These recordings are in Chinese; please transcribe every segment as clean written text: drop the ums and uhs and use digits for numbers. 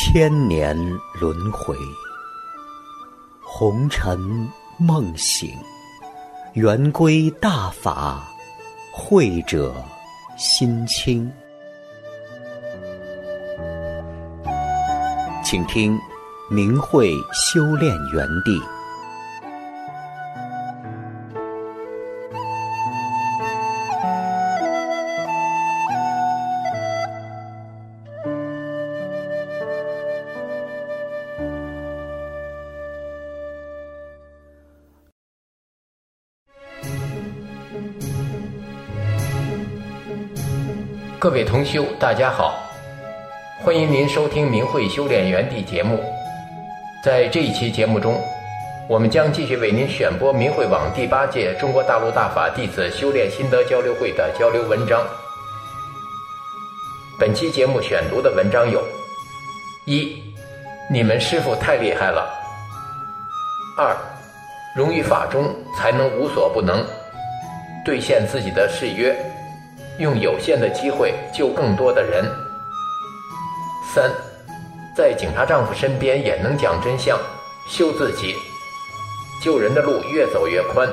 千年轮回，红尘梦醒，圆归大法，慧者心清。请听明慧修炼园地。 各位同修，大家好，欢迎您收听明慧修炼园地节目。在这一期节目中，我们将继续为您选播明慧网第8届中国大陆大法弟子修炼心得交流会的交流文章。本期节目选读的文章有：一、你们师父太厉害了；二、融于法中才能无所不能，兑现自己的誓约，用有限的机会救更多的人。三、在警察丈夫身边也能讲真相，修自己，救人的路越走越宽。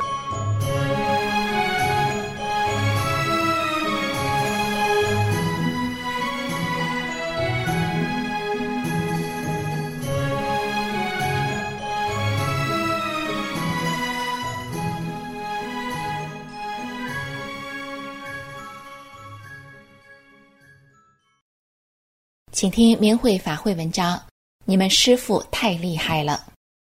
请听明慧法会文章，你们师父太厉害了。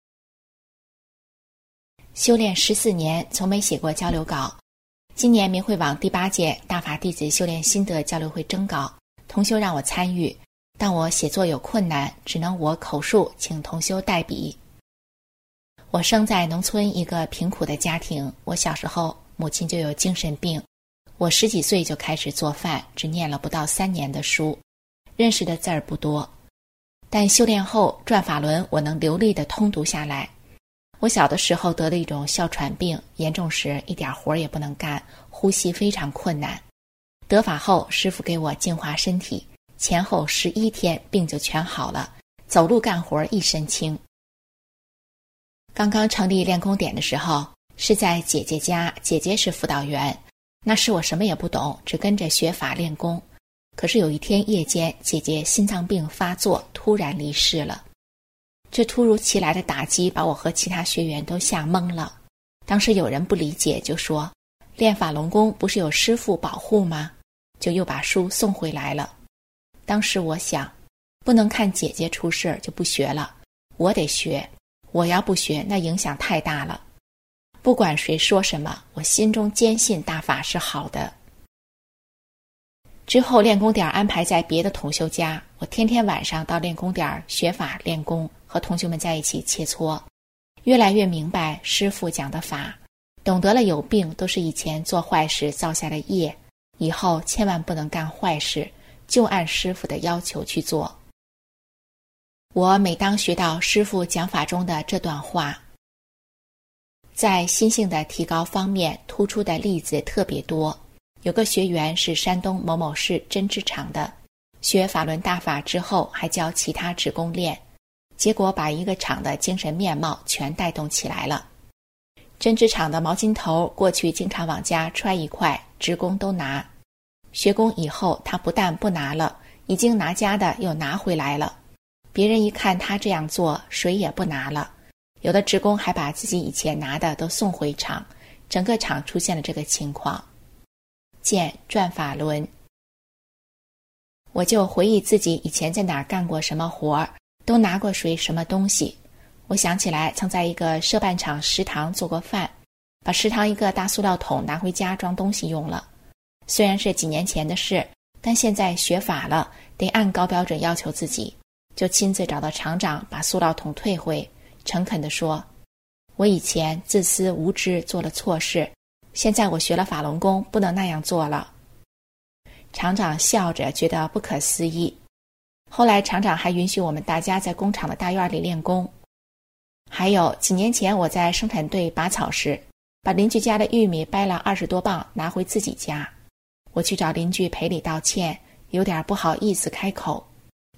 修炼14年，从没写过交流稿。今年明慧网第8届大法弟子修炼心得交流会征稿，同修让我参与，但我写作有困难，只能我口述，请同修代笔。我生在农村一个贫苦的家庭，我小时候母亲就有精神病，我10几岁就开始做饭，只念了不到3年的书，认识的字儿不多，但修炼后转法轮我能流利地通读下来。我小的时候得了一种哮喘病，严重时一点活也不能干，呼吸非常困难。得法后师父给我净化身体，前后11天病就全好了，走路干活一身轻。刚刚成立练功点的时候是在姐姐家，姐姐是辅导员，那时我什么也不懂，只跟着学法练功。可是有一天夜间，姐姐心脏病发作，突然离世了。这突如其来的打击把我和其他学员都吓懵了。当时有人不理解，就说练法轮功不是有师父保护吗？就又把书送回来了。当时我想，不能看姐姐出事就不学了，我得学，我要不学那影响太大了。不管谁说什么，我心中坚信大法是好的。之后练功点安排在别的同修家，我天天晚上到练功点学法练功，和同学们在一起切磋，越来越明白师父讲的法，懂得了有病都是以前做坏事造下的业，以后千万不能干坏事，就按师父的要求去做。我每当学到师父讲法中的这段话，在心性的提高方面突出的例子特别多。有个学员是山东某某市针织厂的，学法轮大法之后还教其他职工练，结果把一个厂的精神面貌全带动起来了。针织厂的毛巾头过去经常往家揣一块，职工都拿，学工以后他不但不拿了，已经拿家的又拿回来了。别人一看他这样做，谁也不拿了，有的职工还把自己以前拿的都送回厂，整个厂出现了这个情况。见转法轮。我就回忆自己以前在哪儿干过什么活儿，都拿过谁什么东西。我想起来曾在一个社办厂食堂做过饭，把食堂一个大塑料桶拿回家装东西用了。虽然是几年前的事，但现在学法了，得按高标准要求自己，就亲自找到厂长把塑料桶退回，诚恳地说，我以前自私无知做了错事，现在我学了法轮功，不能那样做了。厂长笑着觉得不可思议。后来厂长还允许我们大家在工厂的大院里练功。还有几年前我在生产队拔草时，把邻居家的玉米掰了20多磅拿回自己家，我去找邻居赔礼道歉，有点不好意思开口，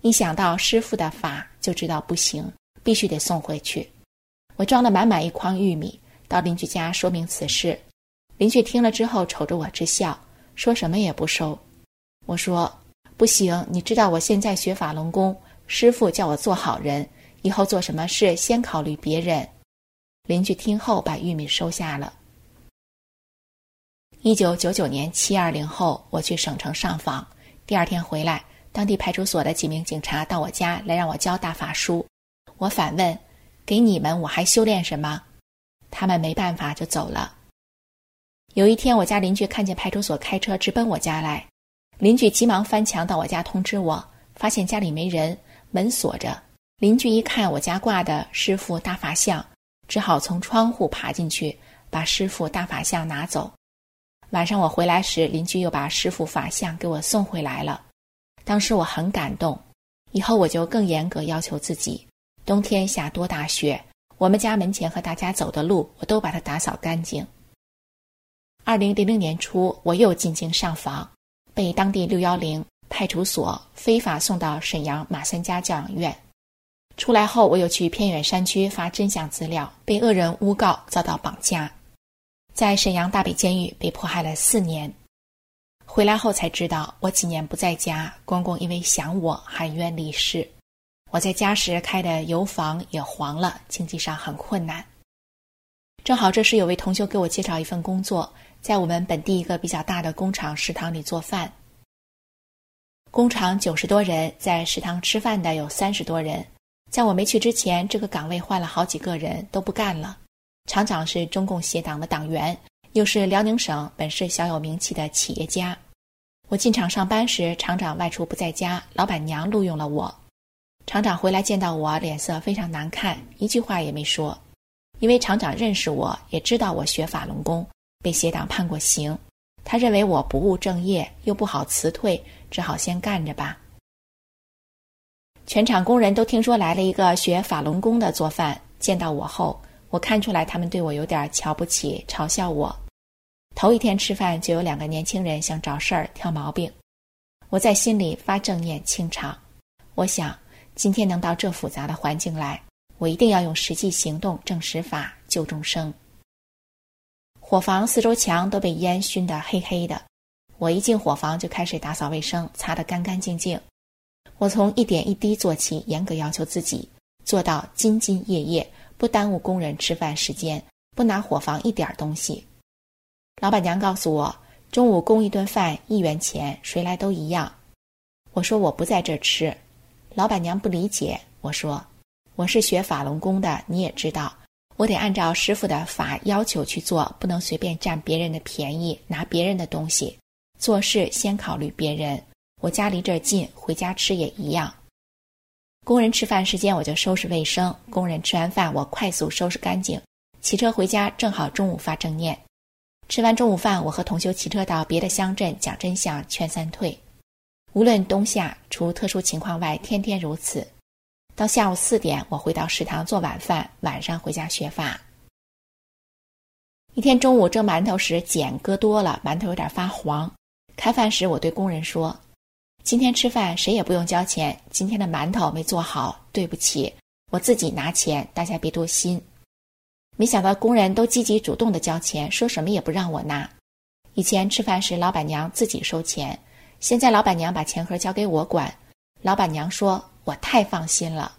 一想到师傅的法，就知道不行，必须得送回去。我装了满满一筐玉米，到邻居家说明此事。邻居听了之后瞅着我直笑，说什么也不收。我说，不行，你知道我现在学法轮功，师傅叫我做好人，以后做什么事先考虑别人。邻居听后把玉米收下了。1999年720后，我去省城上访，第二天回来，当地派出所的几名警察到我家来让我教大法书。我反问，给你们我还修炼什么？他们没办法就走了。有一天，我家邻居看见派出所开车直奔我家来，邻居急忙翻墙到我家通知我，发现家里没人，门锁着。邻居一看我家挂的师父大法像，只好从窗户爬进去，把师父大法像拿走。晚上我回来时，邻居又把师父法像给我送回来了。当时我很感动，以后我就更严格要求自己，冬天下多大雪，我们家门前和大家走的路，我都把它打扫干净。2000年初，我又进京上访，被当地610派出所非法送到沈阳马三家教养院。出来后，我又去偏远山区发真相资料，被恶人诬告，遭到绑架，在沈阳大北监狱被迫害了4年。回来后才知道，我几年不在家，公公因为想我含冤离世。我在家时开的油房也黄了，经济上很困难。正好这时有位同修给我介绍一份工作，在我们本地一个比较大的工厂食堂里做饭。工厂90多人，在食堂吃饭的有30多人。在我没去之前，这个岗位换了好几个人，都不干了。厂长是中共协党的党员，又是辽宁省本市小有名气的企业家。我进厂上班时，厂长外出不在家，老板娘录用了我。厂长回来见到我，脸色非常难看，一句话也没说。因为厂长认识我，也知道我学法轮功，被协党判过刑，他认为我不务正业，又不好辞退，只好先干着吧。全厂工人都听说来了一个学法轮功的做饭，见到我后，我看出来他们对我有点瞧不起，嘲笑我。头一天吃饭就有2个年轻人想找事儿挑毛病，我在心里发正念清场。我想今天能到这复杂的环境来，我一定要用实际行动证实法救众生。伙房4周墙都被烟熏得黑黑的，我一进伙房就开始打扫卫生，擦得干干净净。我从一点一滴做起，严格要求自己，做到兢兢业业，不耽误工人吃饭时间，不拿伙房一点东西。老板娘告诉我，中午供一顿饭1元钱，谁来都一样。我说我不在这儿吃。老板娘不理解，我说我是学法轮功的，你也知道，我得按照师父的法要求去做，不能随便占别人的便宜，拿别人的东西，做事先考虑别人。我家离这儿近，回家吃也一样。工人吃饭时间我就收拾卫生，工人吃完饭我快速收拾干净，骑车回家正好中午发正念。吃完中午饭，我和同修骑车到别的乡镇讲真相劝三退。无论冬夏，除特殊情况外，天天如此。到下午4点，我回到食堂做晚饭，晚上回家学法。一天中午蒸馒头时碱搁多了，馒头有点发黄。开饭时我对工人说，今天吃饭谁也不用交钱，今天的馒头没做好，对不起，我自己拿钱，大家别多心。没想到工人都积极主动地交钱，说什么也不让我拿。以前吃饭时老板娘自己收钱，现在老板娘把钱盒交给我管，老板娘说我太放心了。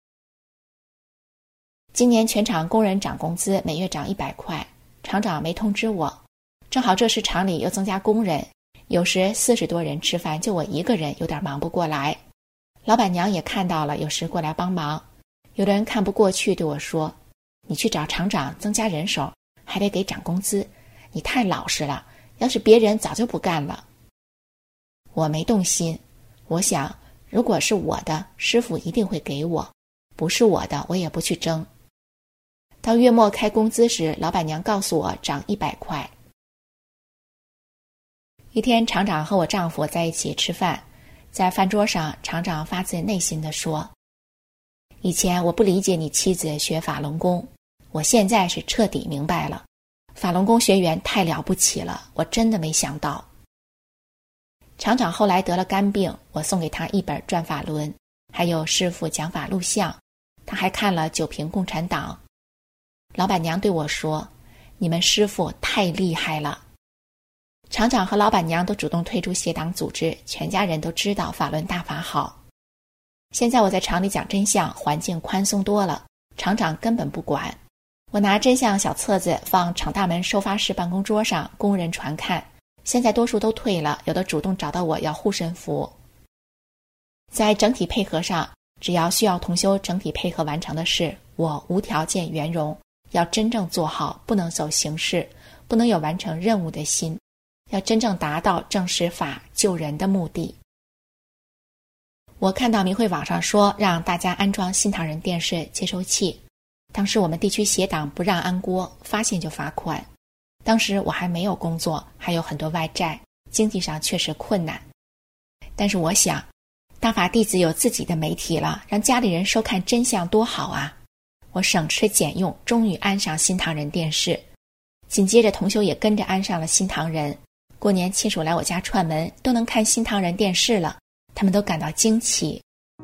今年全厂工人涨工资，每月涨100块，厂长没通知我，正好这时厂里又增加工人，有时40多人吃饭，就我一个人有点忙不过来。老板娘也看到了，有时过来帮忙。有的人看不过去，对我说，你去找厂长增加人手，还得给涨工资，你太老实了，要是别人早就不干了。我没动心，我想如果是我的，师傅一定会给我，不是我的，我也不去争。到月末开工资时，老板娘告诉我涨100块。一天，厂长和我丈夫在一起吃饭，在饭桌上，厂长发自内心地说，以前我不理解你妻子学法轮功，我现在是彻底明白了，法轮功学员太了不起了，我真的没想到。厂长后来得了肝病，我送给他一本《转法轮》， 还有师父讲法录像，他还看了9评共产党。老板娘对我说，你们师父太厉害了。厂长和老板娘都主动退出协党组织，全家人都知道法轮大法好。现在我在厂里讲真相，环境宽松多了，厂长根本不管。我拿真相小册子放厂大门收发室办公桌上，工人传看。现在多数都退了，有的主动找到我要护身符。在整体配合上，只要需要同修整体配合完成的事，我无条件圆融，要真正做好，不能走形式，不能有完成任务的心，要真正达到正实法救人的目的。我看到明慧网上说让大家安装新唐人电视接收器，当时我们地区协党不让安锅，发现就罚款。当时我还没有工作，还有很多外债，经济上确实困难。但是我想，大法弟子有自己的媒体了，让家里人收看真相多好啊！我省吃俭用，终于安上新唐人电视。紧接着同修也跟着安上了新唐人，过年亲属来我家串门，都能看新唐人电视了，他们都感到惊奇。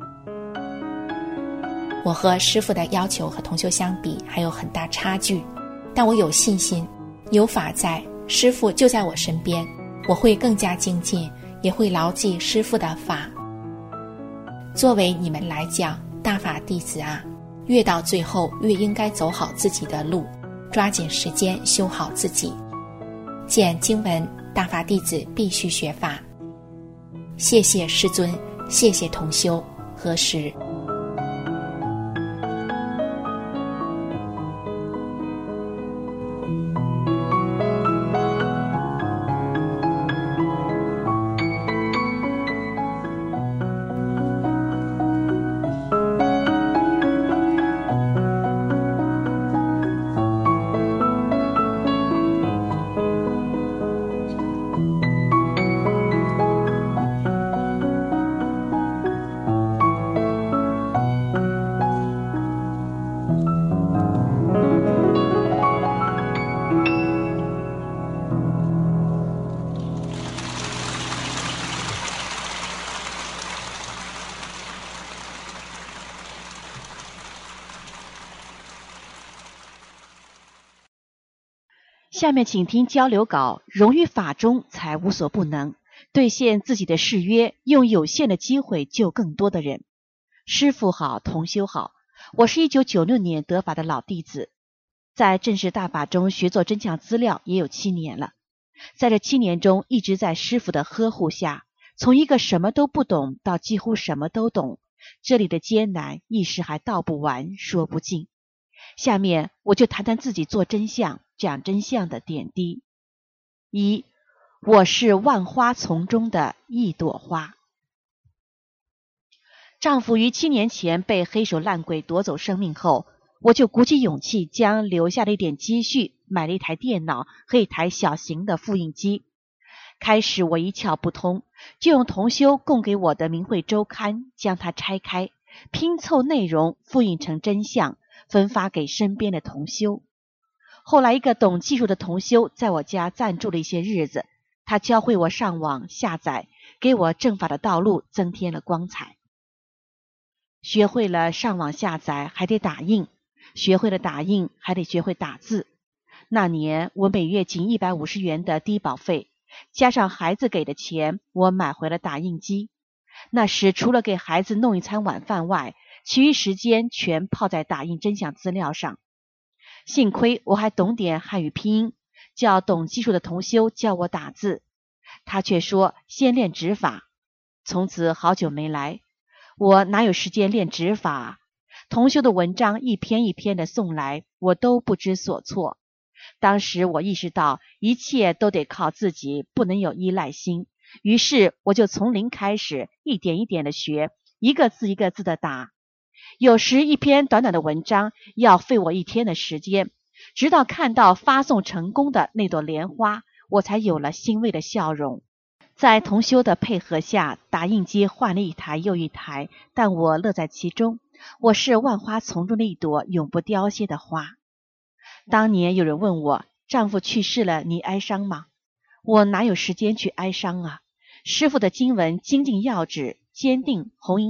我和师父的要求和同修相比还有很大差距，但我有信心，有法在，师父就在我身边，我会更加精进，也会牢记师父的法。作为你们来讲，大法弟子啊，越到最后越应该走好自己的路，抓紧时间修好自己。见经文，大法弟子必须学法。谢谢师尊，谢谢同修，何时？ 下面请听交流稿，融于法中才无所不能，兑现自己的誓约，用有限的机会救更多的人。师父好，同修好，我是1996年得法的老弟子，在正式大法中学做真相资料也有7年了。在这7年中，一直在师父的呵护下，从一个什么都不懂到几乎什么都懂，这里的艰难一时还道不完，说不尽。下面我就谈谈自己做真相讲真相的点滴。1，我是万花丛中的一朵花。丈夫于7年前被黑手烂鬼夺走生命后，我就鼓起勇气将留下的一点积蓄买了一台电脑和一台小型的复印机。开始我一窍不通，就用同修供给我的明慧周刊将它拆开，拼凑内容复印成真相，分发给身边的同修。后来一个懂技术的同修在我家暂住了一些日子，他教会我上网下载，给我正法的道路增添了光彩。学会了上网下载还得打印，学会了打印还得学会打字。那年我每月仅150元的低保费，加上孩子给的钱，我买回了打印机。那时除了给孩子弄一餐晚饭外，其余时间全泡在打印真相资料上。幸亏我还懂点汉语拼音，叫懂技术的同修教我打字，他却说先练指法。从此好久没来，我哪有时间练指法？同修的文章一篇一篇的送来，我都不知所措。当时我意识到一切都得靠自己，不能有依赖心，于是我就从零开始，一点一点的学，一个字一个字的打。有时一篇短短的文章要费我1天的时间，直到看到发送成功的那朵莲花，我才有了欣慰的笑容。在同修的配合下，打印机换了一台又一台，但我乐在其中。我是万花丛中的一朵永不凋谢的花。当年有人问我，丈夫去世了，你哀伤吗？我哪有时间去哀伤啊？师父的经文精进要旨，坚定红银耳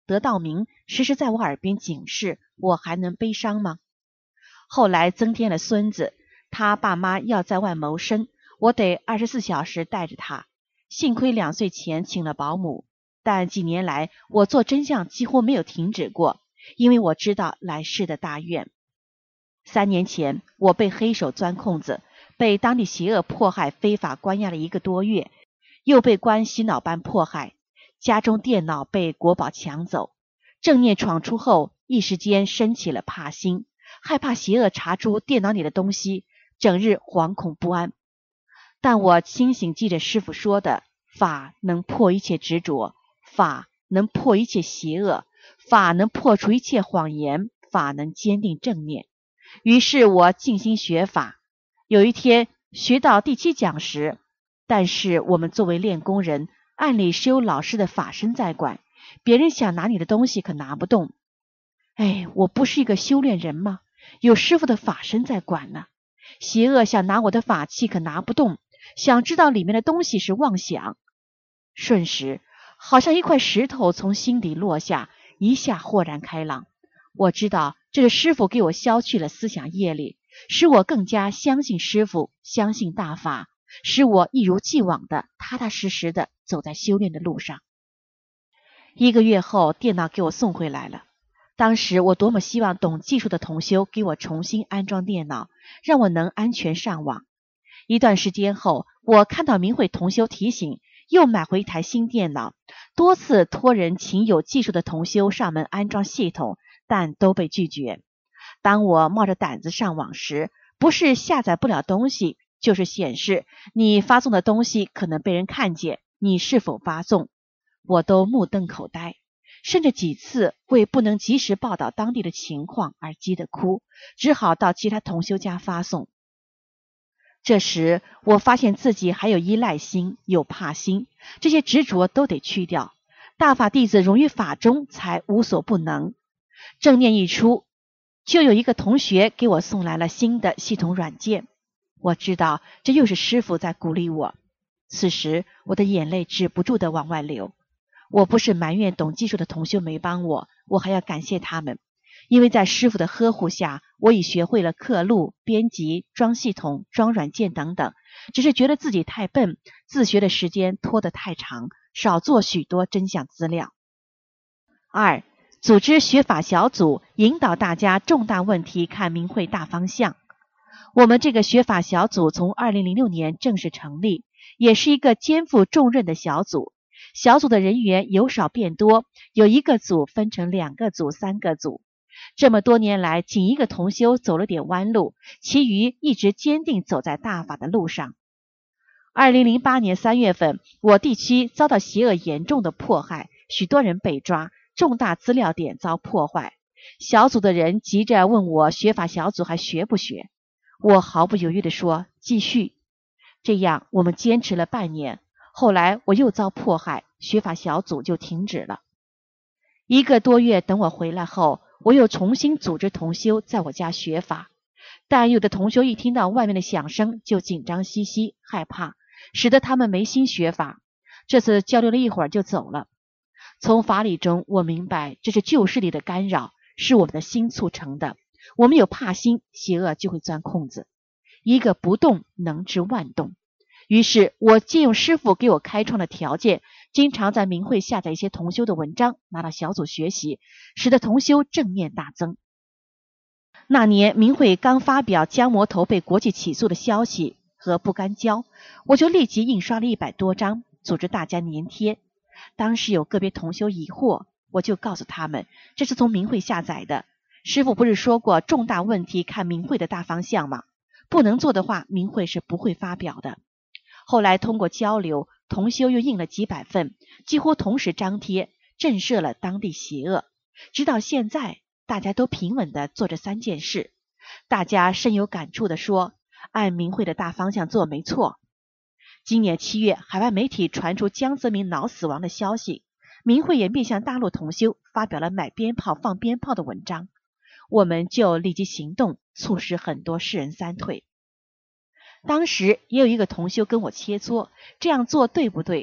得道明时时在我耳边警示，我还能悲伤吗？后来增添了孙子，他爸妈要在外谋生，我得24小时带着他。幸亏2岁前请了保姆，但几年来我做真相几乎没有停止过，因为我知道来世的大愿。3年前我被黑手钻空子，被当地邪恶迫害，非法关押了1个多月，又被关洗脑班迫害，家中电脑被国宝抢走。正念闯出后，一时间升起了怕心，害怕邪恶查出电脑里的东西，整日惶恐不安。但我清醒记着师父说的，法能破一切执着，法能破一切邪恶，法能破除一切谎言，法能坚定正念。于是我静心学法。有一天学到第7讲时，但是我们作为练功人，按理是有老师的法身在管，别人想拿你的东西可拿不动。我不是一个修炼人吗？有师父的法身在管呢。邪恶想拿我的法器可拿不动，想知道里面的东西是妄想。瞬时好像一块石头从心底落下，一下豁然开朗。我知道这是师父给我消去了思想业力，使我更加相信师父，相信大法，使我一如既往的踏踏实实的走在修炼的路上。1个月后，电脑给我送回来了。当时我多么希望懂技术的同修给我重新安装电脑，让我能安全上网。一段时间后，我看到明慧同修提醒，又买回一台新电脑，多次托人请有技术的同修上门安装系统，但都被拒绝。当我冒着胆子上网时，不是下载不了东西，就是显示你发送的东西可能被人看见，你是否发送？我都目瞪口呆，甚至几次为不能及时报道当地的情况而急得哭，只好到其他同修家发送。这时我发现自己还有依赖心，有怕心，这些执着都得去掉。大法弟子融于法中，才无所不能。正念一出，就有一个同学给我送来了新的系统软件。我知道这又是师父在鼓励我。此时我的眼泪止不住地往外流。我不是埋怨懂技术的同修没帮我，我还要感谢他们，因为在师父的呵护下，我已学会了刻录、编辑、装系统、装软件等等，只是觉得自己太笨，自学的时间拖得太长，少做许多真相资料。2. 组织学法小组，引导大家重大问题看明慧大方向。我们这个学法小组从2006年正式成立，也是一个肩负重任的小组。小组的人员由少变多，有1个组分成2个组、3个组。这么多年来，仅1个同修走了点弯路，其余一直坚定走在大法的路上。2008年3月份，我地区遭到邪恶严重的迫害，许多人被抓，重大资料点遭破坏。小组的人急着问我学法小组还学不学，我毫不犹豫地说继续。这样我们坚持了半年，后来我又遭迫害，学法小组就停止了。1个多月等我回来后，我又重新组织同修在我家学法，但有的同修一听到外面的响声就紧张兮兮，害怕，使得他们没心学法。这次交流了一会儿就走了。从法理中我明白，这是旧势力的干扰，是我们的心促成的。我们有怕心，邪恶就会钻空子。一个不动能治万动。于是我借用师父给我开创的条件，经常在明慧下载一些同修的文章，拿到小组学习，使得同修正念大增。那年明慧刚发表姜魔头被国际起诉的消息和不干胶，我就立即印刷了100多张，组织大家粘贴。当时有个别同修疑惑，我就告诉他们，这是从明慧下载的。师父不是说过重大问题看明慧的大方向吗？不能做的话，明慧是不会发表的。后来通过交流，同修又印了几百份，几乎同时张贴，震慑了当地邪恶。直到现在，大家都平稳地做这3件事。大家深有感触地说，按明慧的大方向做没错。今年7月，海外媒体传出江泽民脑死亡的消息，明慧也面向大陆同修发表了买鞭炮放鞭炮的文章，我们就立即行动，促使很多世人3退。当时也有一个同修跟我切磋，这样做对不对？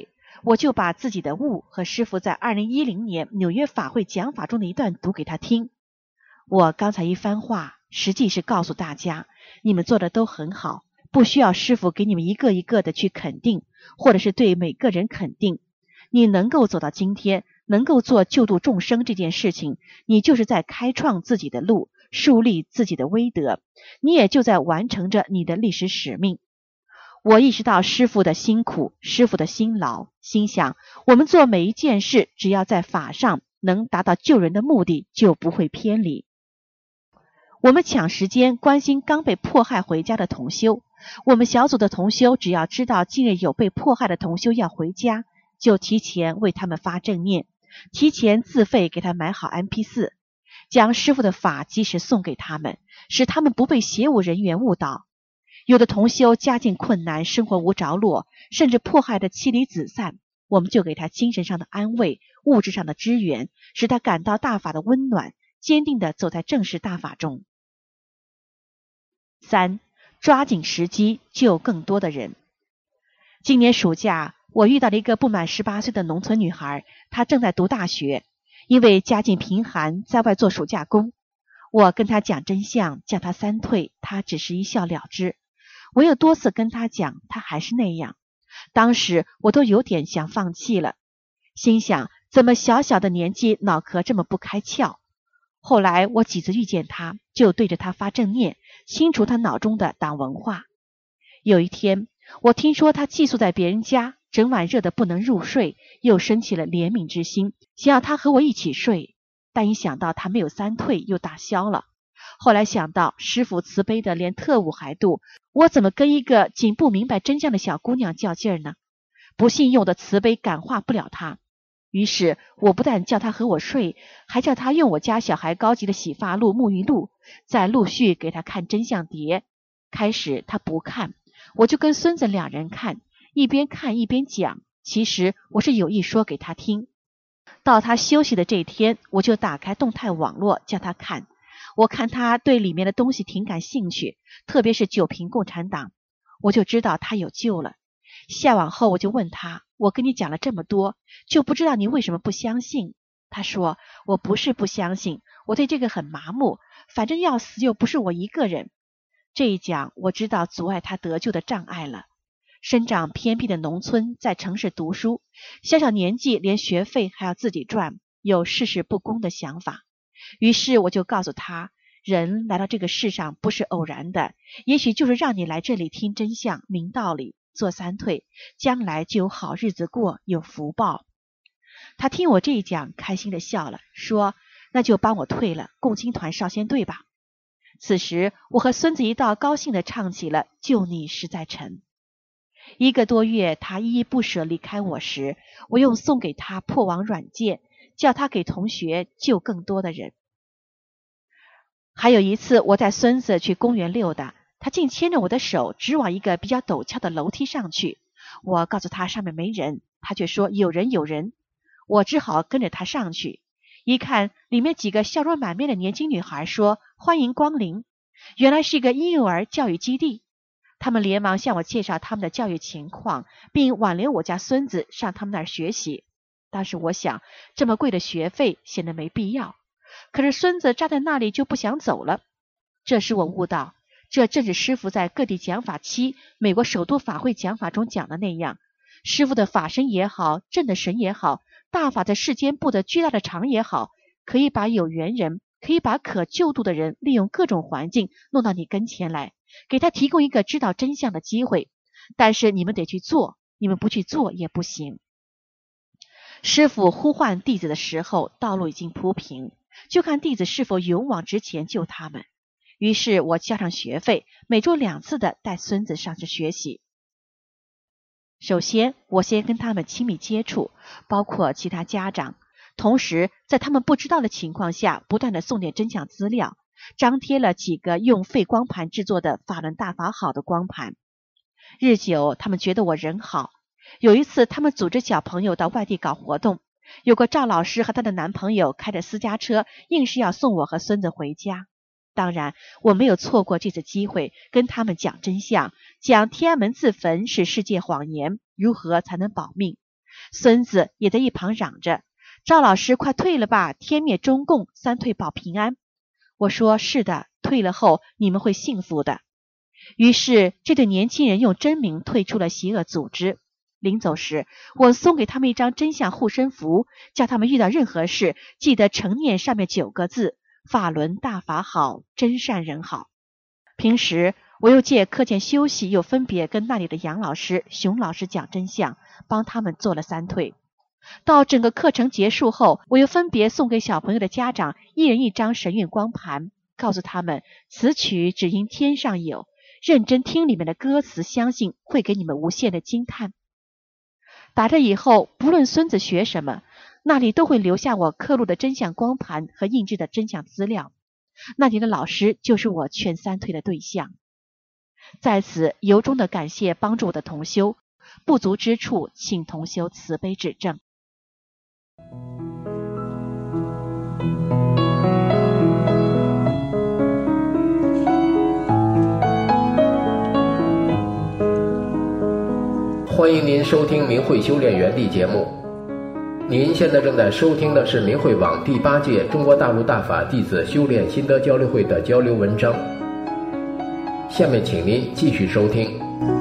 我就把自己的悟和师父在2010年纽约法会讲法中的一段读给他听。我刚才一番话，实际是告诉大家，你们做的都很好，不需要师父给你们一个一个的去肯定，或者是对每个人肯定。你能够走到今天，能够做救度众生这件事情，你就是在开创自己的路，树立自己的威德，你也就在完成着你的历史使命。我意识到师父的辛苦，师父的辛劳，心想我们做每一件事，只要在法上能达到救人的目的，就不会偏离。我们抢时间关心刚被迫害回家的同修，我们小组的同修只要知道近日有被迫害的同修要回家，就提前为他们发正念，提前自费给他买好 MP4， 将师父的法及时送给他们，使他们不被邪物人员误导。有的同修家境困难，生活无着落，甚至迫害的妻离子散，我们就给他精神上的安慰，物质上的支援，使他感到大法的温暖，坚定地走在正式大法中。3. 抓紧时机救更多的人。今年暑假，我遇到了一个不满18岁的农村女孩，她正在读大学，因为家境贫寒，在外做暑假工。我跟她讲真相，叫她三退，她只是一笑了之。我又多次跟她讲，她还是那样。当时我都有点想放弃了，心想怎么小小的年纪脑壳这么不开窍。后来我几次遇见她，就对着她发正念，清除她脑中的党文化。有一天，我听说她寄宿在别人家，整晚热得不能入睡，又生起了怜悯之心，想要她和我一起睡，但一想到她没有三退，又打消了。后来想到师父慈悲的连特务还渡，我怎么跟一个仅不明白真相的小姑娘较劲儿呢？不信用的慈悲感化不了她。于是我不但叫她和我睡，还叫她用我家小孩高级的洗发露、沐浴露，再陆续给她看真相碟。开始她不看，我就跟孙子两人看，一边看一边讲，其实我是有意说给她听。到她休息的这天，我就打开动态网络叫她看。我看他对里面的东西挺感兴趣，特别是九评共产党，我就知道他有救了。下网后我就问他，我跟你讲了这么多，就不知道你为什么不相信？他说，我不是不相信，我对这个很麻木，反正要死又不是我一个人。这一讲我知道阻碍他得救的障碍了。生长偏僻的农村，在城市读书，小小年纪连学费还要自己赚，有事事不公的想法。于是我就告诉他，人来到这个世上不是偶然的，也许就是让你来这里听真相、明道理、做三退，将来就有好日子过，有福报。他听我这一讲，开心地笑了，说那就帮我退了共青团少先队吧。此时我和孙子一道高兴地唱起了救你实在成。1个多月，他依依不舍离开我时，我用送给他破网软件，叫他给同学救更多的人。还有一次，我带孙子去公园溜达，他竟牵着我的手直往一个比较陡峭的楼梯上去。我告诉他上面没人，他却说有人有人。我只好跟着他上去，一看里面几个笑容满面的年轻女孩说欢迎光临，原来是一个婴幼儿教育基地。他们连忙向我介绍他们的教育情况，并挽留我家孙子上他们那儿学习。当时我想，这么贵的学费显得没必要，可是孙子站在那里就不想走了。这时我悟到，这正是师父在各地讲法期美国首都法会讲法中讲的那样，师父的法身也好，正的神也好，大法在世间布的巨大的场也好，可以把有缘人，可以把可救度的人利用各种环境弄到你跟前来，给他提供一个知道真相的机会。但是你们得去做，你们不去做也不行。师父呼唤弟子的时候，道路已经铺平，就看弟子是否勇往直前救他们。于是我交上学费，每周2次的带孙子上去学习。首先我先跟他们亲密接触，包括其他家长，同时在他们不知道的情况下，不断的送点真相资料，张贴了几个用废光盘制作的法轮大法好的光盘。日久他们觉得我人好。有一次他们组织小朋友到外地搞活动，有个赵老师和她的男朋友开着私家车，硬是要送我和孙子回家。当然我没有错过这次机会，跟他们讲真相，讲天安门自焚是世界谎言，如何才能保命。 孙子也在一旁嚷着：赵老师快退了吧，天灭中共，三退保平安。我说是的，退了后你们会幸福的。于是这对年轻人用真名退出了邪恶组织。临走时，我送给他们一张真相护身符，叫他们遇到任何事记得承念上面9个字：法轮大法好，真善人好。平时我又借课间休息，又分别跟那里的杨老师、熊老师讲真相，帮他们做了3退。到整个课程结束后，我又分别送给小朋友的家长一人一张神韵光盘，告诉他们此曲只因天上有，认真听里面的歌词，相信会给你们无限的惊叹。打这以后，不论孙子学什么，那里都会留下我刻录的真相光盘和印制的真相资料。那里的老师就是我劝3退的对象。在此由衷的感谢帮助我的同修，不足之处请同修慈悲指正。 欢迎您收听明慧修炼园地节目。您现在正在收听的是明慧网第8届中国大陆大法弟子修炼心得交流会的交流文章。下面请您继续收听。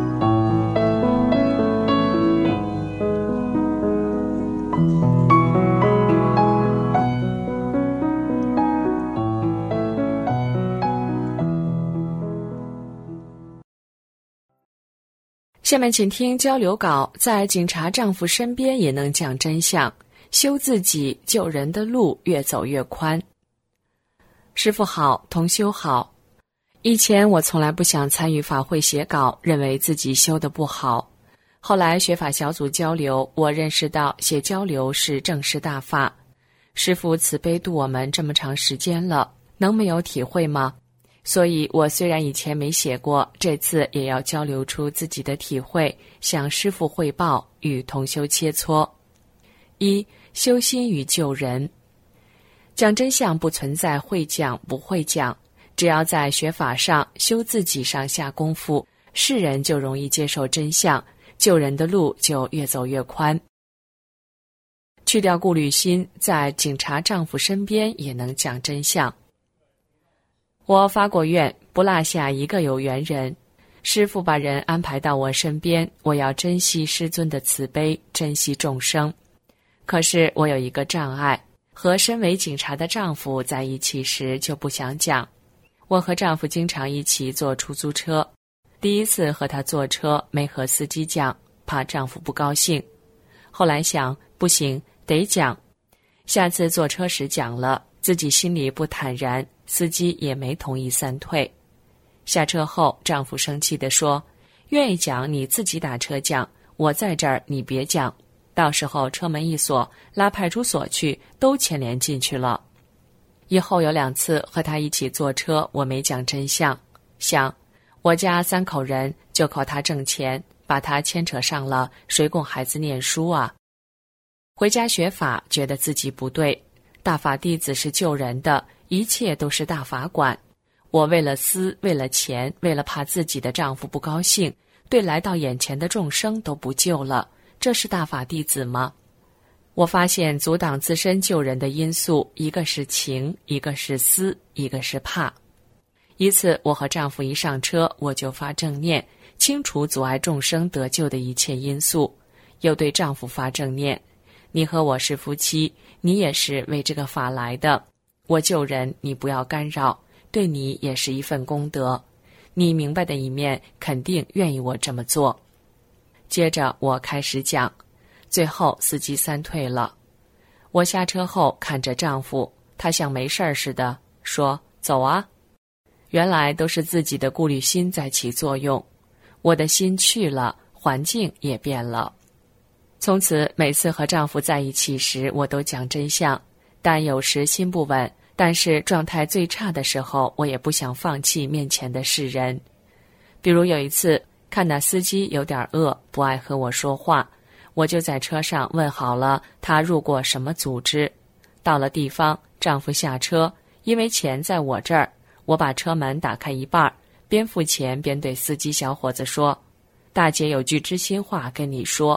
下面请听交流稿，在警察丈夫身边也能讲真相，修自己救人的路越走越宽。师父好，同修好。以前我从来不想参与法会写稿，认为自己修得不好。后来学法小组交流，我认识到写交流是正式大法。师父慈悲度我们这么长时间了，能没有体会吗？所以我虽然以前没写过，这次也要交流出自己的体会，向师父汇报，与同修切磋。1. 修心与救人。讲真相不存在会讲不会讲，只要在学法上修自己上下功夫，世人就容易接受真相，救人的路就越走越宽。去掉顾虑心，在警察丈夫身边也能讲真相。我发过愿，不落下一个有缘人。师父把人安排到我身边，我要珍惜师尊的慈悲，珍惜众生。可是我有一个障碍，和身为警察的丈夫在一起时就不想讲。我和丈夫经常一起坐出租车，第一次和他坐车没和司机讲，怕丈夫不高兴。后来想，不行，得讲。下次坐车时讲了，自己心里不坦然，司机也没同意3退。下车后，丈夫生气地说：愿意讲你自己打车讲，我在这儿你别讲，到时候车门一锁，拉派出所去，都牵连进去了。以后有2次和他一起坐车，我没讲真相，想我家3口人就靠他挣钱，把他牵扯上了，谁供孩子念书啊？回家学法，觉得自己不对，大法弟子是救人的，一切都是大法管。我为了私，为了钱，为了怕自己的丈夫不高兴，对来到眼前的众生都不救了，这是大法弟子吗？我发现阻挡自身救人的因素，一个是情，一个是私，一个是怕。一次我和丈夫一上车，我就发正念，清除阻碍众生得救的一切因素，又对丈夫发正念：你和我是夫妻，你也是为这个法来的，我救人你不要干扰，对你也是一份功德，你明白的一面肯定愿意我这么做。接着我开始讲，最后司机3退了。我下车后看着丈夫，他像没事似的说：走啊。原来都是自己的顾虑心在起作用，我的心去了，环境也变了。从此每次和丈夫在一起时，我都讲真相，但有时心不稳，但是状态最差的时候，我也不想放弃面前的世人。比如有一次看那司机有点饿，不爱和我说话，我就在车上问好了他入过什么组织。到了地方，丈夫下车，因为钱在我这儿，我把车门打开一半，边付钱边对司机小伙子说：大姐有句知心话跟你说，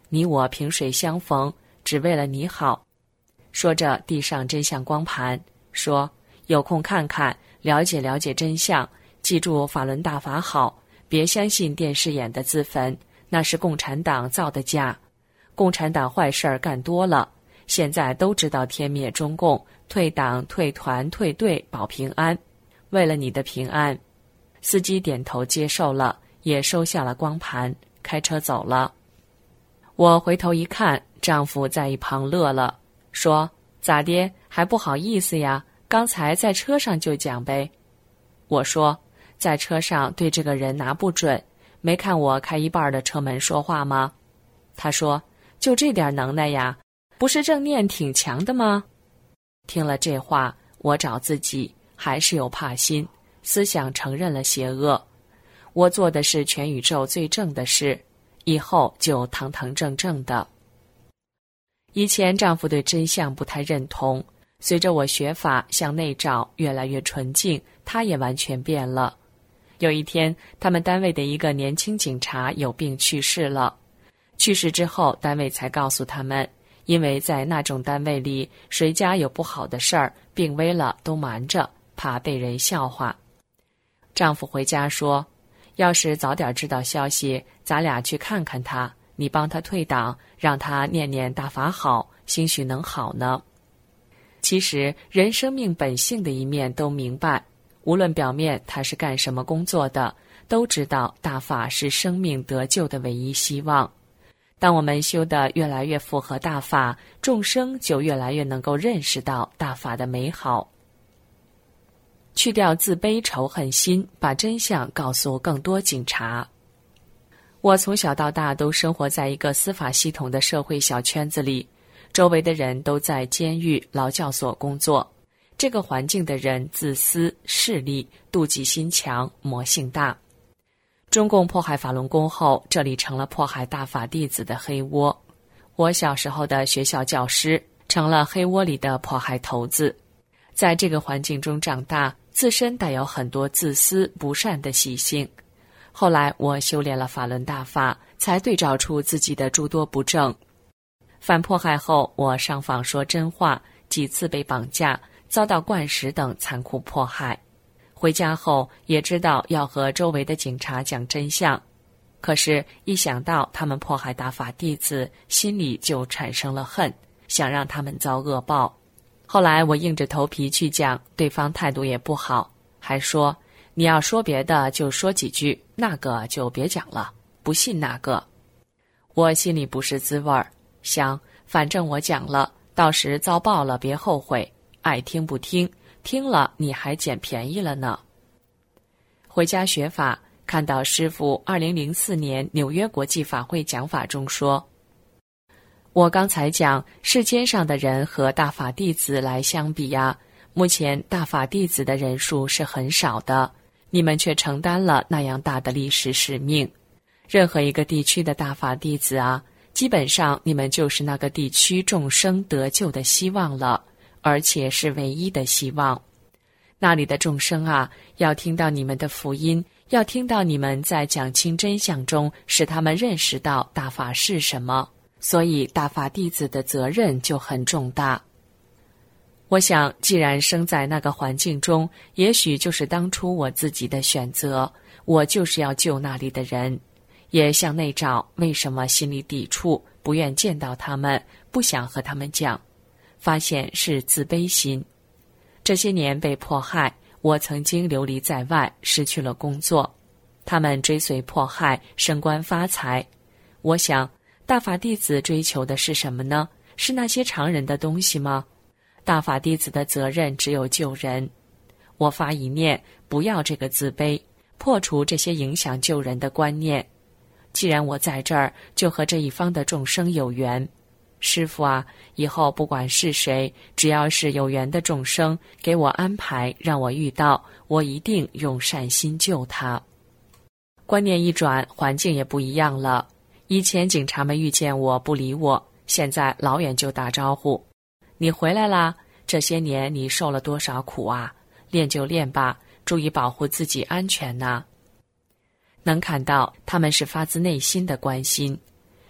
你我萍水相逢，只为了你好。说着递上真相光盘，说有空看看，了解了解真相，记住法轮大法好，别相信电视演的自焚，那是共产党造的假。共产党坏事儿干多了，现在都知道天灭中共，退党退团退队保平安，为了你的平安。司机点头接受了，也收下了光盘，开车走了。我回头一看，丈夫在一旁乐了，说咋的，还不好意思呀？刚才在车上就讲呗。我说在车上对这个人拿不准，没看我开一半的车门说话吗？他说就这点能耐呀，不是正念挺强的吗？听了这话，我找自己还是有怕心，思想承认了邪恶。我做的是全宇宙最正的事，以后就堂堂正正的。以前丈夫对真相不太认同，随着我学法向内找越来越纯净，他也完全变了。有一天，他们单位的一个年轻警察有病去世了。去世之后，单位才告诉他们，因为在那种单位里，谁家有不好的事儿，病危了都瞒着，怕被人笑话。丈夫回家说，要是早点知道消息，咱俩去看看他，你帮他退党，让他念念大法好，兴许能好呢。其实人生命本性的一面都明白，无论表面他是干什么工作的，都知道大法是生命得救的唯一希望。当我们修得越来越符合大法，众生就越来越能够认识到大法的美好。去掉自卑仇恨心，把真相告诉更多警察。我从小到大都生活在一个司法系统的社会小圈子里，周围的人都在监狱、劳教所工作。这个环境的人自私、势利、妒忌心强、魔性大。中共迫害法轮功后，这里成了迫害大法弟子的黑窝。我小时候的学校教师成了黑窝里的迫害头子。在这个环境中长大，自身带有很多自私不善的习性。后来我修炼了法轮大法，才对照出自己的诸多不正。反迫害后，我上访说真话，几次被绑架，遭到灌食等残酷迫害。回家后也知道要和周围的警察讲真相，可是一想到他们迫害大法弟子，心里就产生了恨，想让他们遭恶报。后来我硬着头皮去讲，对方态度也不好，还说你要说别的就说几句，那个就别讲了，不信那个。我心里不是滋味儿，想反正我讲了，到时遭报了别后悔，爱听不听，听了你还捡便宜了呢。回家学法，看到师父2004年纽约国际法会讲法中说，我刚才讲世间上的人和大法弟子来相比呀，目前大法弟子的人数是很少的，你们却承担了那样大的历史使命。任何一个地区的大法弟子啊，基本上你们就是那个地区众生得救的希望了，而且是唯一的希望。那里的众生啊，要听到你们的福音，要听到你们在讲清真相中使他们认识到大法是什么，所以大法弟子的责任就很重大。我想既然生在那个环境中，也许就是当初我自己的选择，我就是要救那里的人。也向内找为什么心里抵触，不愿见到他们，不想和他们讲，发现是自卑心。这些年被迫害，我曾经流离在外，失去了工作，他们追随迫害，升官发财。我想大法弟子追求的是什么呢？是那些常人的东西吗？大法弟子的责任只有救人。我发一念，不要这个自卑，破除这些影响救人的观念。既然我在这儿，就和这一方的众生有缘。师父啊，以后不管是谁，只要是有缘的众生，给我安排，让我遇到，我一定用善心救他。观念一转，环境也不一样了。以前警察们遇见我不理我，现在老远就打招呼，你回来啦？这些年你受了多少苦啊？练就练吧，注意保护自己安全呐。能看到他们是发自内心的关心。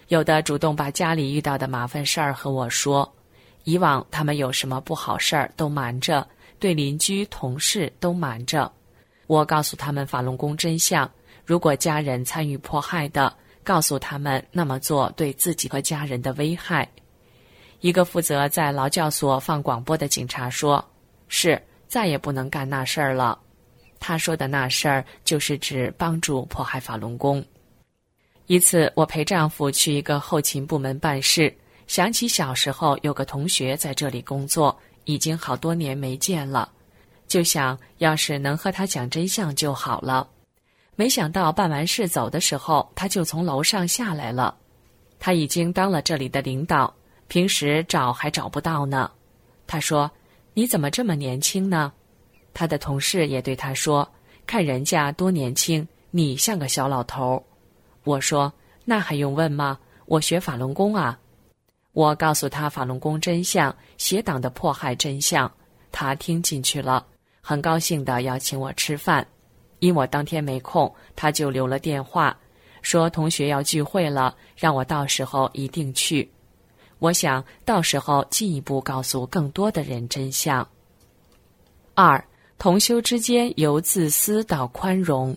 有的主动把家里遇到的麻烦事儿和我说，以往他们有什么不好事儿都瞒着，对邻居同事都瞒着。我告诉他们法轮功真相，如果家人参与迫害的，告诉他们那么做对自己和家人的危害。一个负责在劳教所放广播的警察说，是再也不能干那事儿了。他说的那事儿就是指帮助迫害法轮功。一次我陪丈夫去一个后勤部门办事，想起小时候有个同学在这里工作，已经好多年没见了，就想要是能和他讲真相就好了。没想到办完事走的时候，他就从楼上下来了。他已经当了这里的领导，平时找还找不到呢。他说，你怎么这么年轻呢？他的同事也对他说，看人家多年轻，你像个小老头。我说，那还用问吗？我学法轮功啊。我告诉他法轮功真相，邪党的迫害真相，他听进去了，很高兴地邀请我吃饭。因我当天没空，他就留了电话，说同学要聚会了，让我到时候一定去。我想到时候进一步告诉更多的人真相。2. 同修之间由自私到宽容。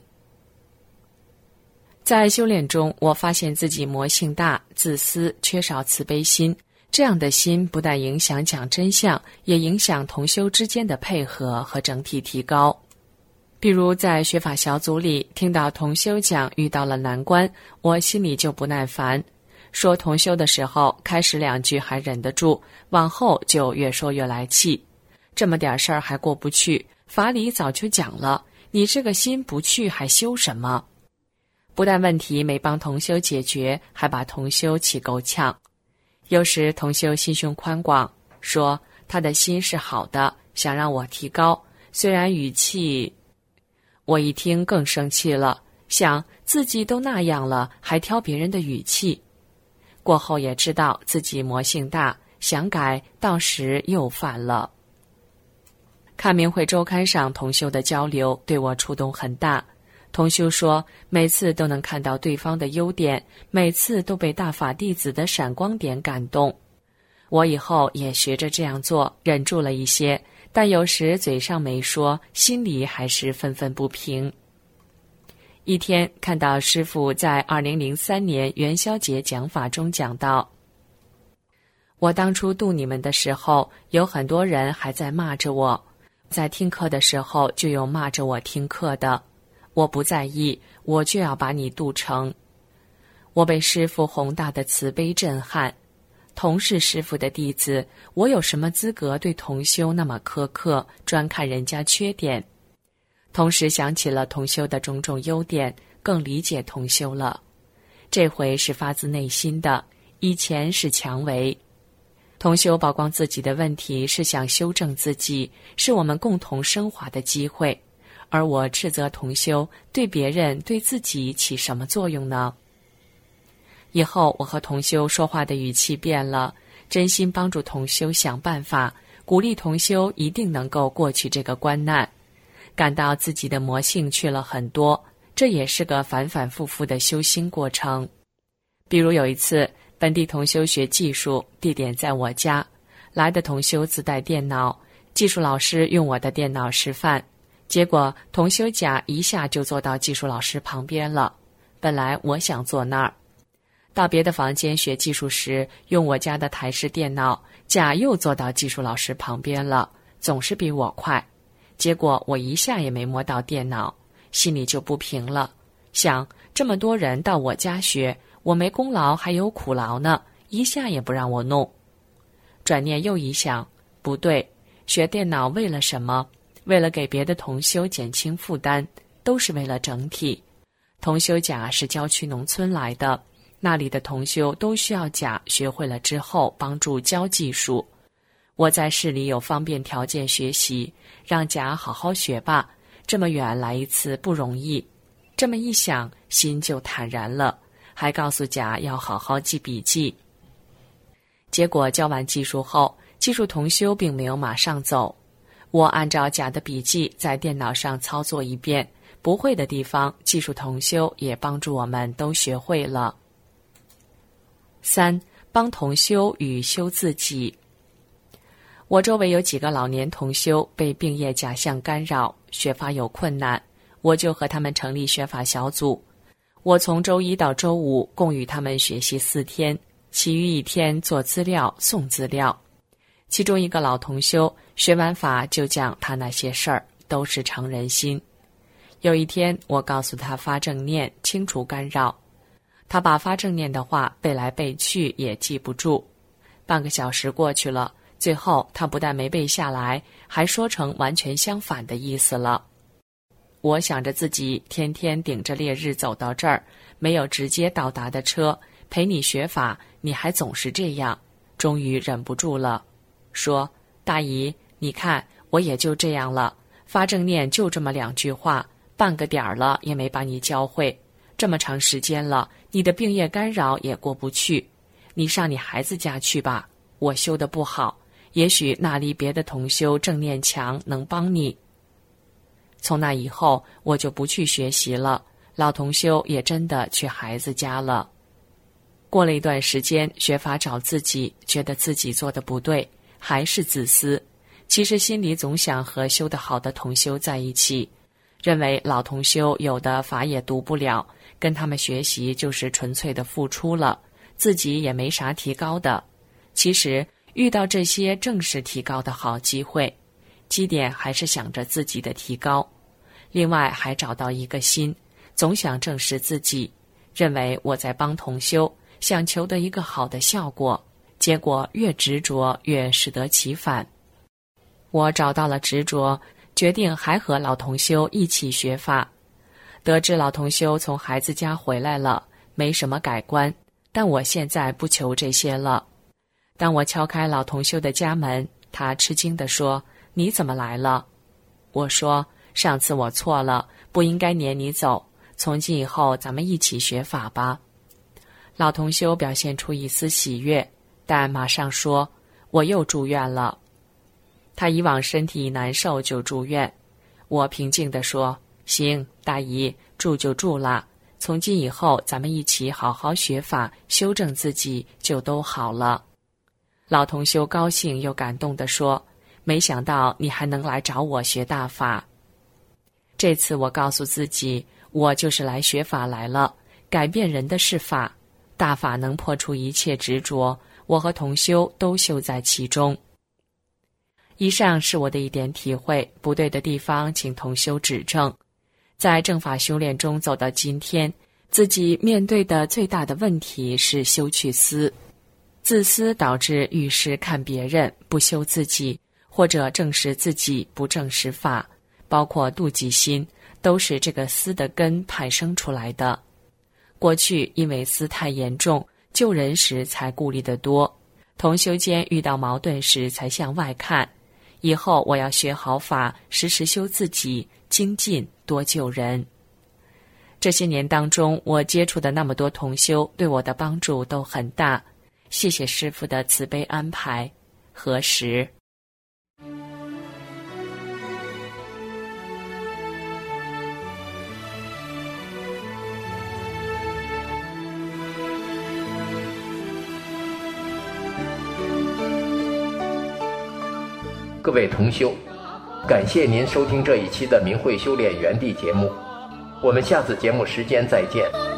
在修炼中，我发现自己魔性大、自私，缺少慈悲心。这样的心不但影响讲真相，也影响同修之间的配合和整体提高。比如在学法小组里，听到同修讲遇到了难关，我心里就不耐烦。说同修的时候，开始2句还忍得住，往后就越说越来气。这么点事儿还过不去，法理早就讲了，你这个心不去还修什么？不但问题没帮同修解决，还把同修气够呛。有时同修心胸宽广，说他的心是好的，想让我提高，虽然语气……我一听更生气了，想自己都那样了，还挑别人的语气。过后也知道自己魔性大，想改，到时又犯了。看明慧周刊上同修的交流，对我触动很大。同修说，每次都能看到对方的优点，每次都被大法弟子的闪光点感动。我以后也学着这样做，忍住了一些，但有时嘴上没说，心里还是愤愤不平。一天看到师父在2003年元宵节讲法中讲到，我当初度你们的时候，有很多人还在骂着我，在听课的时候就有骂着我听课的，我不在意，我就要把你度成。我被师父宏大的慈悲震撼，同是师父的弟子，我有什么资格对同修那么苛刻，专看人家缺点？同时想起了同修的种种优点，更理解同修了。这回是发自内心的，以前是强为。同修曝光自己的问题，是想修正自己，是我们共同升华的机会。而我斥责同修，对别人对自己起什么作用呢？以后我和同修说话的语气变了，真心帮助同修想办法，鼓励同修一定能够过去这个关难。感到自己的魔性去了很多，这也是个反反复复的修心过程。比如有一次，本地同修学技术，地点在我家，来的同修自带电脑，技术老师用我的电脑示范，结果同修甲一下就坐到技术老师旁边了。本来我想坐那儿，到别的房间学技术时，用我家的台式电脑，甲又坐到技术老师旁边了，总是比我快。结果我一下也没摸到电脑，心里就不平了，想这么多人到我家学，我没功劳还有苦劳呢，一下也不让我弄。转念又一想，不对，学电脑为了什么？为了给别的同修减轻负担，都是为了整体。同修甲是郊区农村来的，那里的同修都需要甲学会了之后帮助教技术。我在市里有方便条件学习，让甲好好学吧，这么远来一次不容易。这么一想，心就坦然了，还告诉甲要好好记笔记。结果教完技术后，技术同修并没有马上走，我按照甲的笔记在电脑上操作一遍，不会的地方技术同修也帮助我们都学会了。 3. 帮同修与修自己。我周围有几个老年同修被病业假象干扰，学法有困难，我就和他们成立学法小组。我从周一到周五共与他们学习4天，其余1天做资料送资料。其中一个老同修学完法就讲他那些事儿都是成人心。有一天我告诉他发正念清除干扰，他把发正念的话背来背去也记不住，半个小时过去了，最后他不但没背下来，还说成完全相反的意思了。我想着自己天天顶着烈日走到这儿，没有直接到达的车，陪你学法，你还总是这样，终于忍不住了，说：大姨，你看我也就这样了，发正念就这么2句话，半个点儿了也没把你教会，这么长时间了，你的病业干扰也过不去，你上你孩子家去吧，我修得不好，也许那里别的同修正念强能帮你。从那以后我就不去学习了，老同修也真的去孩子家了。过了一段时间，学法找自己，觉得自己做的不对，还是自私，其实心里总想和修得好的同修在一起，认为老同修有的法也读不了，跟他们学习就是纯粹的付出了，自己也没啥提高的。其实遇到这些正是提高的好机会，基点还是想着自己的提高。另外还找到一个心，总想证实自己，认为我在帮同修，想求得一个好的效果，结果越执着越适得其反。我找到了执着，决定还和老同修一起学法。得知老同修从孩子家回来了，没什么改观，但我现在不求这些了。当我敲开老同修的家门，他吃惊地说：你怎么来了？我说：上次我错了，不应该撵你走，从今以后咱们一起学法吧。老同修表现出一丝喜悦，但马上说：我又住院了。他以往身体难受就住院。我平静地说：行，大姨，住就住了，从今以后咱们一起好好学法，修正自己就都好了。老同修高兴又感动地说：没想到你还能来找我学大法。这次我告诉自己，我就是来学法来了，改变人的是法，大法能破除一切执着，我和同修都修在其中。以上是我的一点体会，不对的地方请同修指正。在正法修炼中走到今天，自己面对的最大的问题是修去私，自私导致遇事看别人，不修自己，或者正视自己不正视法，包括妒忌心，都是这个私的根派生出来的。过去因为私太严重，救人时才顾虑得多，同修间遇到矛盾时才向外看。以后我要学好法，时时修自己，精进，多救人。这些年当中，我接触的那么多同修，对我的帮助都很大，谢谢师父的慈悲安排。何时？ 各位同修，感谢您收听这一期的明慧修炼园地节目，我们下次节目时间再见。